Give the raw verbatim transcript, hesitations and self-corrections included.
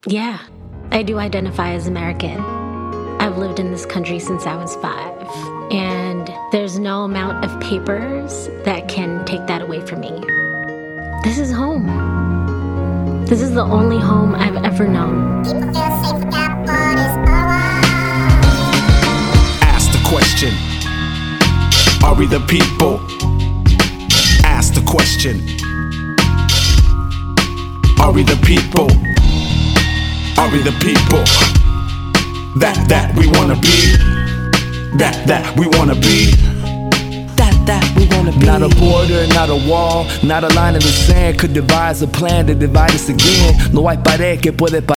Yeah, I do identify as American. I've lived in this country since I was five, and there's no amount of papers that can take that away from me. This is home. This is the only home I've ever known. Ask the question, are we the people? Ask the question, are we the people? Are we the people? That, that we wanna be. That, that we wanna be. That, that we wanna be. Not a border, not a wall, not a line in the sand could devise a plan to divide us again. No hay pared que puede